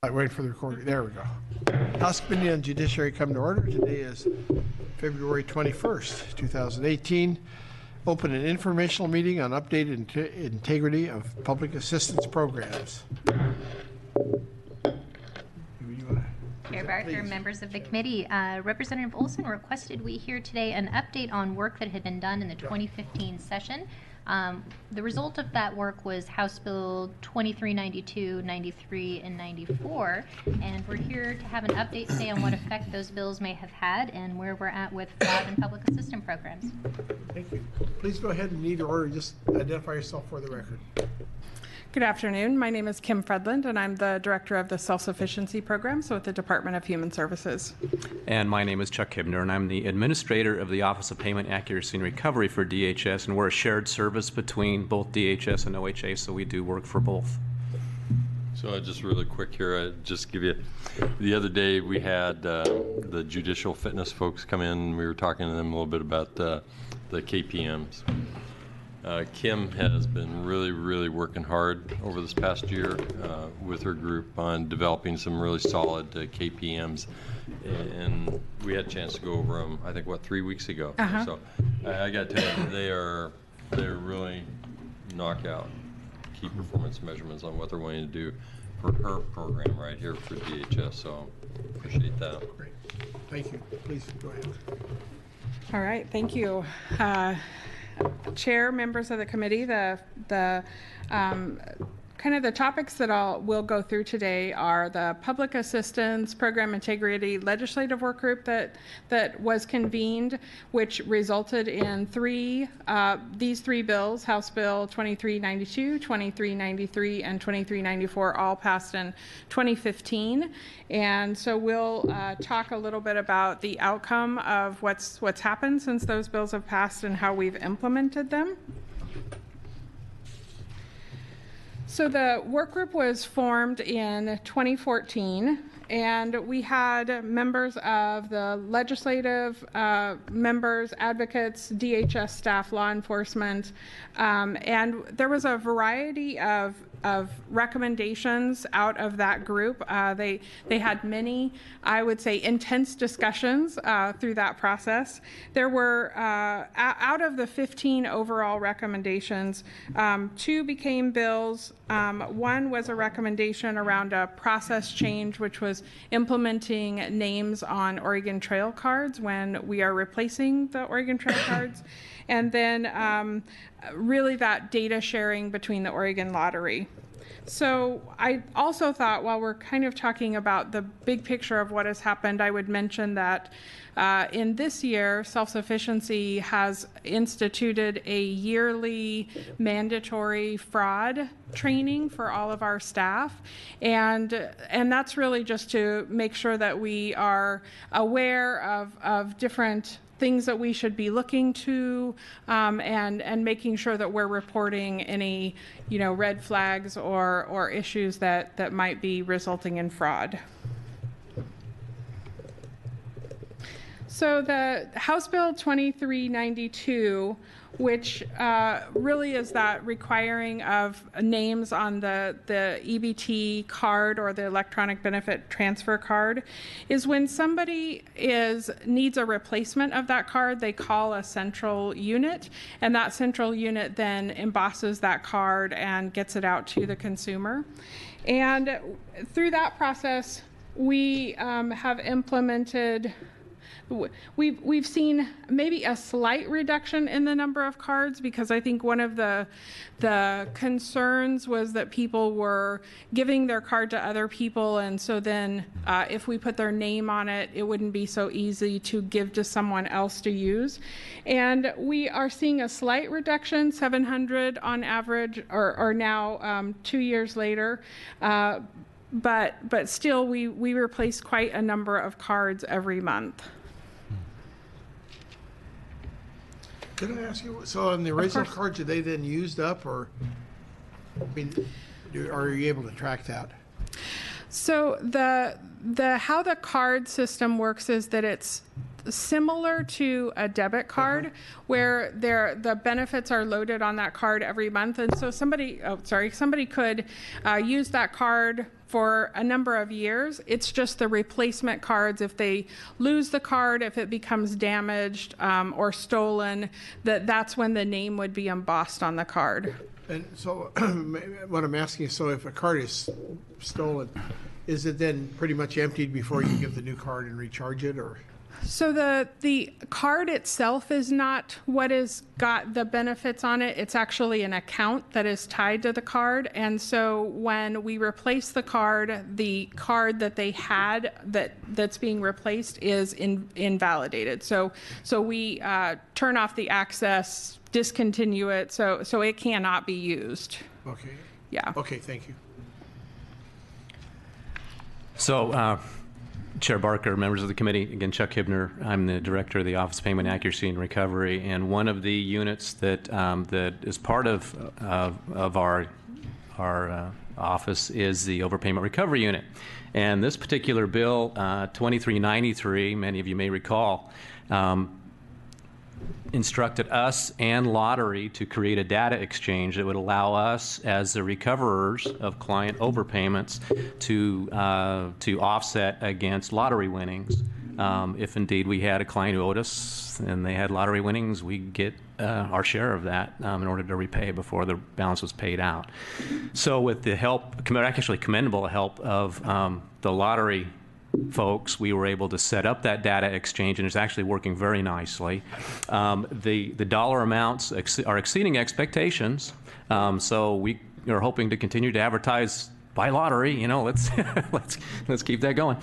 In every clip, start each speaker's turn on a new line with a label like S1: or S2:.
S1: Wait for the recording. There we go. House Committee on Judiciary come to order. Today is February 21st, 2018. Open an informational meeting on updated integrity of public assistance programs.
S2: Chair Barker, members of the committee, Representative Olson requested we hear today an update on work that had been done in the 2015 session. The result of that work was House Bill 2392, 93, and 94, and we're here to have an update today on what effect those bills may have had and where we're at with fraud and public assistance programs.
S1: Thank you. Please go ahead and in either order, just identify yourself for the record.
S3: Good afternoon. My name is Kim Fredland, and I'm the Director of the Self-Sufficiency Program, so at the Department of Human Services.
S4: And my name is Chuck Hibner, and I'm the Administrator of the Office of Payment Accuracy and Recovery for DHS, and we're a shared service between both DHS and OHA, so we do work for both.
S5: So just really quick here, I just give you, the other day we had the judicial fitness folks come in. We were talking to them a little bit about the KPMs. Kim has been really working hard over this past year with her group on developing some really solid KPMs, and we had a chance to go over them, I think, 3 weeks ago. So I got to tell you, they're really knockout key performance measurements on what they're wanting to do for her program right here for DHS, so appreciate that.
S1: Great. Thank you. Please go ahead.
S3: All right, thank you. Chair, members of the committee, kind of the topics that we'll go through today are the Public Assistance Program Integrity Legislative Work Group that was convened, which resulted in these three bills, House Bill 2392, 2393, and 2394, all passed in 2015. And so we'll talk a little bit about the outcome of what's happened since those bills have passed and how we've implemented them. So the work group was formed in 2014, and we had members of the legislative members, advocates, DHS staff, law enforcement, and there was a variety of recommendations out of that group. They had many, I would say, intense discussions through that process. There were, out of the 15 overall recommendations, 2 became bills. One was a recommendation around a process change, which was implementing names on Oregon Trail cards when we are replacing the Oregon Trail cards. And then really that data sharing between the Oregon Lottery. So I also thought, while we're kind of talking about the big picture of what has happened, I would mention that in this year, Self-Sufficiency has instituted a yearly mandatory fraud training for all of our staff, and that's really just to make sure that we are aware of different things that we should be looking to, and making sure that we're reporting any, red flags or issues that might be resulting in fraud. So the House Bill 2392, which really is that requiring of names on the EBT card or the electronic benefit transfer card, is when somebody needs a replacement of that card, they call a central unit, and that central unit then embosses that card and gets it out to the consumer. And through that process, we have implemented. We've seen maybe a slight reduction in the number of cards, because I think one of the concerns was that people were giving their card to other people, and so then if we put their name on it, it wouldn't be so easy to give to someone else to use. And we are seeing a slight reduction, 700 on average, or now 2 years later. But still, we replace quite a number of cards every month.
S1: Can I ask you, so on the original cards, are they then used up, or are you able to track that?
S3: So how the card system works is that it's similar to a debit card where the benefits are loaded on that card every month. And so somebody could use that card for a number of years. It's just the replacement cards, if they lose the card, if it becomes damaged or stolen, that's when the name would be embossed on the card.
S1: And so what I'm asking is, so if a card is stolen, is it then pretty much emptied before you give the new card and recharge it, or?
S3: So the card itself is not what has got the benefits on it. It's actually an account that is tied to the card. And so when we replace the card that they had that's being replaced is invalidated. So we turn off the access, discontinue it, so it cannot be used.
S1: Okay.
S3: Yeah.
S1: Okay, thank you.
S4: So, Chair Barker, members of the committee, again, Chuck Hibner. I'm the director of the Office of Payment Accuracy and Recovery, and one of the units that is part of our office is the Overpayment Recovery Unit. And this particular bill, 2393, many of you may recall, instructed us and Lottery to create a data exchange that would allow us, as the recoverers of client overpayments, to offset against lottery winnings. If indeed we had a client who owed us and they had lottery winnings, we get our share of that in order to repay before the balance was paid out. So with the help, actually commendable help of the lottery folks, we were able to set up that data exchange, and it's actually working very nicely. The dollar amounts are exceeding expectations, so we are hoping to continue to advertise by lottery. You know, let's keep that going.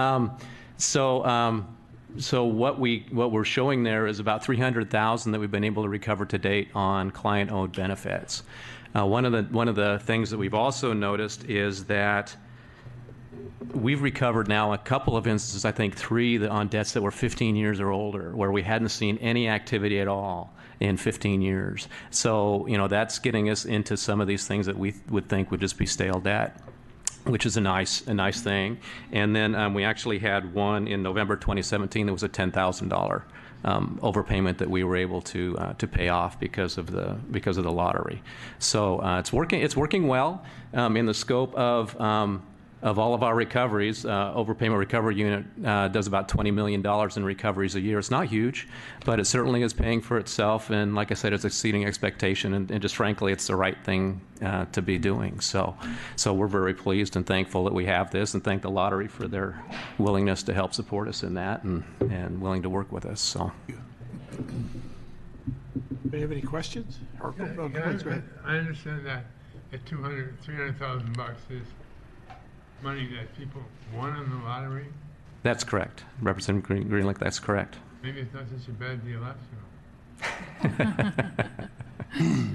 S4: So what we're showing there is about $300,000 that we've been able to recover to date on client-owed benefits. One of the things that we've also noticed is that we've recovered now a couple of instances, I think 3, on debts that were 15 years or older, where we hadn't seen any activity at all in 15 years. So, you know, that's getting us into some of these things that we would think would just be stale debt, which is a nice thing. And then we actually had one in November 2017 that was a $10,000 overpayment that we were able to pay off because of the lottery. So it's working well in the scope of all of our recoveries. Overpayment Recovery Unit does about $20 million in recoveries a year. It's not huge, but it certainly is paying for itself. And like I said, it's exceeding expectation. And just frankly, it's the right thing to be doing. So we're very pleased and thankful that we have this, and thank the lottery for their willingness to help support us in that and willing to work with us. So.
S1: Do you have any questions? Or,
S6: go ahead. I understand that at $300,000 is money that people won in the lottery.
S4: That's correct. Representative Greenlick, that's correct.
S6: Maybe it's not such a bad deal after all.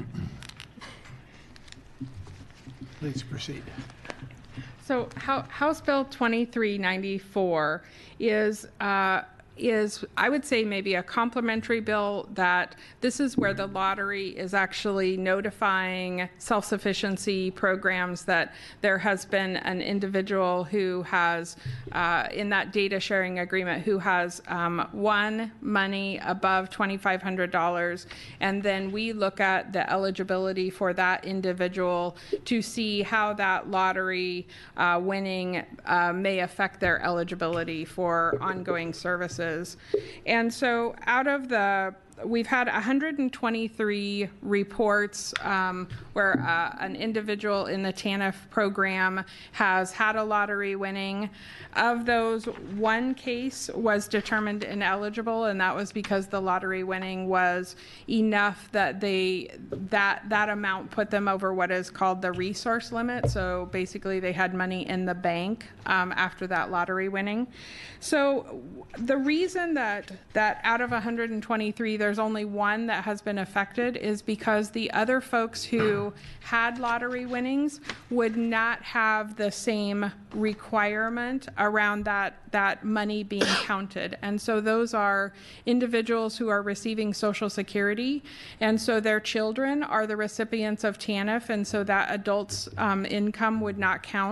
S1: Please proceed.
S3: So House Bill 2394 is I would say maybe a complementary bill, that this is where the lottery is actually notifying self-sufficiency programs that there has been an individual who has, in that data sharing agreement, who has won money above $2,500, and then we look at the eligibility for that individual to see how that lottery winning may affect their eligibility for ongoing services. And so we've had 123 reports where an individual in the TANF program has had a lottery winning. Of those, one case was determined ineligible, and that was because the lottery winning was enough that that amount put them over what is called the resource limit. So basically they had money in the bank after that lottery winning. So the reason that out of 123 there's only one that has been affected is because the other folks who had lottery winnings would not have the same requirement around that money being counted. And so those are individuals who are receiving Social Security, and so their children are the recipients of TANF, and so that adult's income would not count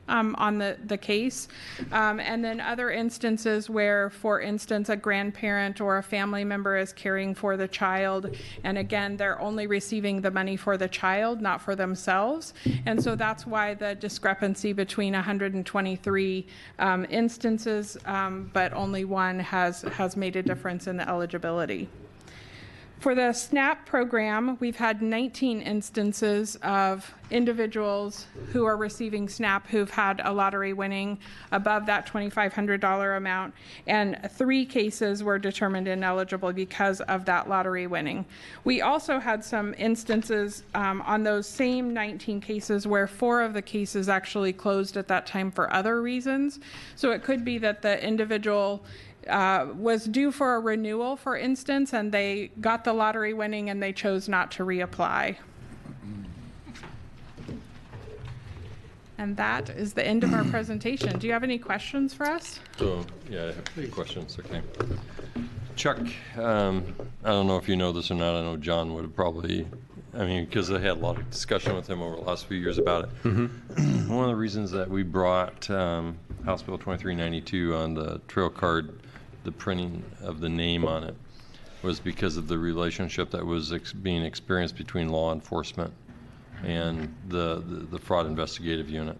S3: on the case. And then other instances where, for instance, a grandparent or a family member is caring for the child, and again, they're only receiving the money for the child, not for themselves. And so that's why the discrepancy between 123 instances, but only one has made a difference in the eligibility. For the SNAP program, we've had 19 instances of individuals who are receiving SNAP who've had a lottery winning above that $2,500 amount, and 3 cases were determined ineligible because of that lottery winning. We also had some instances on those same 19 cases where 4 of the cases actually closed at that time for other reasons. So it could be that the individual was due for a renewal, for instance, and they got the lottery winning and they chose not to reapply. And that is the end of our presentation. Do you have any questions for us?
S5: So, yeah, I have 3 questions, okay. Chuck, I don't know if you know this or not. I know John would have probably, because I had a lot of discussion with him over the last few years about it. Mm-hmm. One of the reasons that we brought House Bill 2392 on the trail card, the printing of the name on it, was because of the relationship that was being experienced between law enforcement and the fraud investigative unit.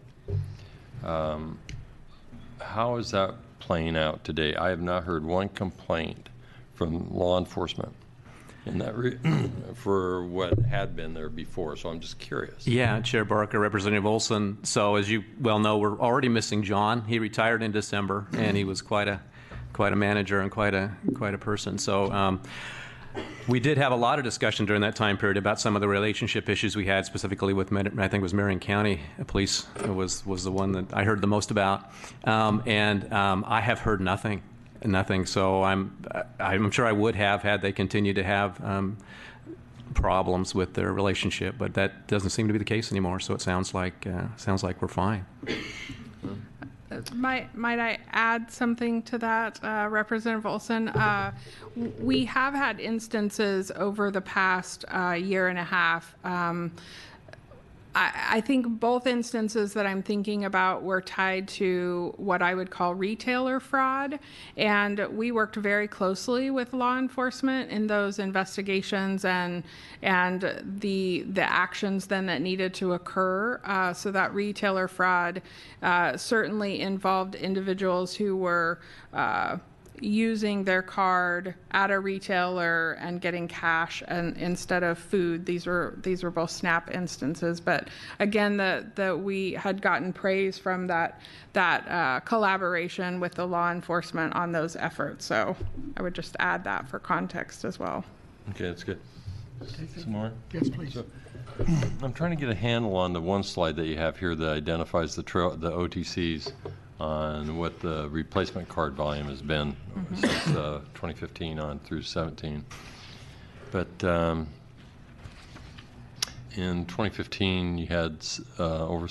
S5: How is that playing out today? I have not heard one complaint from law enforcement in that for what had been there before, so I'm just curious.
S4: Yeah, Chair Barker, Representative Olson. So as you well know, we're already missing John. He retired in December, and he was quite a manager and quite a person. So we did have a lot of discussion during that time period about some of the relationship issues we had, specifically with, I think it was Marion County Police was the one that I heard the most about, and I have heard nothing. So I'm sure I would have had they continued to have problems with their relationship, but that doesn't seem to be the case anymore. So it sounds like we're fine.
S3: Might I add something to that, Representative Olson? We have had instances over the past year and a half. I think both instances that I'm thinking about were tied to what I would call retailer fraud, and we worked very closely with law enforcement in those investigations and the actions then that needed to occur. So that retailer fraud certainly involved individuals who were using their card at a retailer and getting cash and instead of food. These were both SNAP instances, but again, we had gotten praise from that collaboration with the law enforcement on those efforts. So I would just add that for context as well.
S5: Okay, that's good. Some more?
S1: Yes, please.
S5: So, I'm trying to get a handle on the one slide that you have here that identifies the OTCs on what the replacement card volume has been since 2015 on through 17. But in 2015, you had over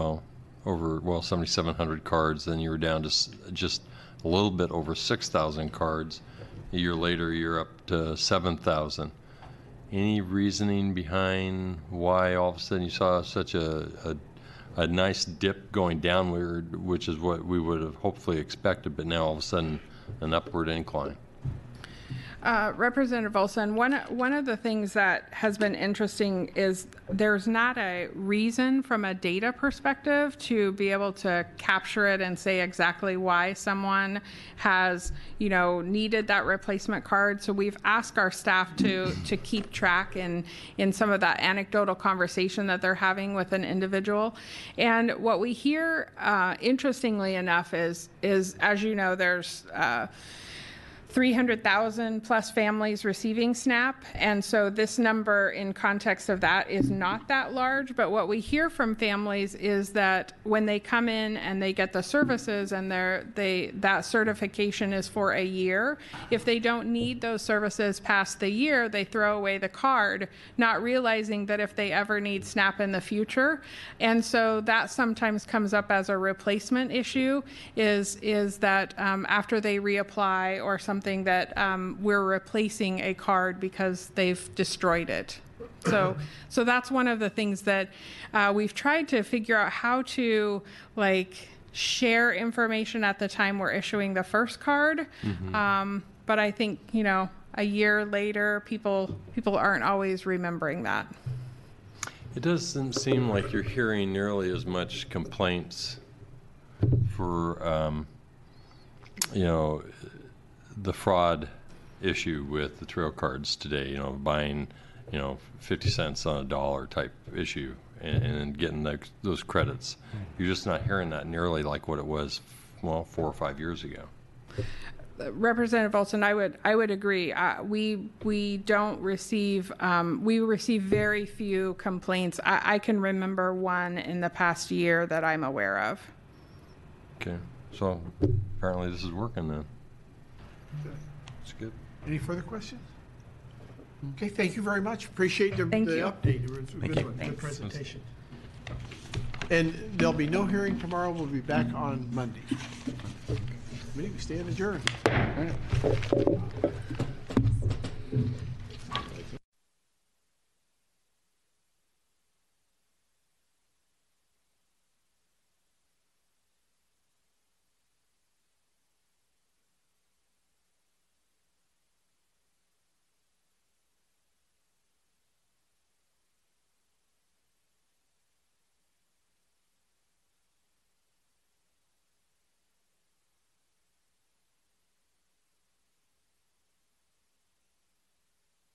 S5: 7,700 cards. Then you were down to just a little bit over 6,000 cards. A year later, you're up to 7,000. Any reasoning behind why all of a sudden you saw such a nice dip going downward, which is what we would have hopefully expected, but now all of a sudden an upward incline?
S3: Representative Olson, one of the things that has been interesting is there's not a reason from a data perspective to be able to capture it and say exactly why someone has, needed that replacement card. So we've asked our staff to keep track in some of that anecdotal conversation that they're having with an individual. And what we hear, interestingly enough, is as you know, there's 300,000 plus families receiving SNAP, and so this number in context of that is not that large, but what we hear from families is that when they come in and they get the services and that certification is for a year, if they don't need those services past the year, they throw away the card, not realizing that if they ever need SNAP in the future. And so that sometimes comes up as a replacement issue, is that after they reapply or something that we're replacing a card because they've destroyed it. So that's one of the things that we've tried to figure out how to share information at the time we're issuing the first card. But I think, a year later, people aren't always remembering that.
S5: It doesn't seem like you're hearing nearly as much complaints for, the fraud issue with the trail cards today, buying, 50 cents on a dollar type issue and getting those credits. You're just not hearing that nearly like what it was, 4 or 5 years ago.
S3: Representative Olson, I would agree. We don't receive, we receive very few complaints. I can remember one in the past year that I'm aware of.
S5: Okay, so apparently this is working then. It's good.
S1: Any further questions? Okay, thank you very much. Appreciate the
S3: Thank you.
S1: update. It was a good one, good presentation. And there'll be no hearing tomorrow. We'll be back on Monday. Meeting, we stand adjourned.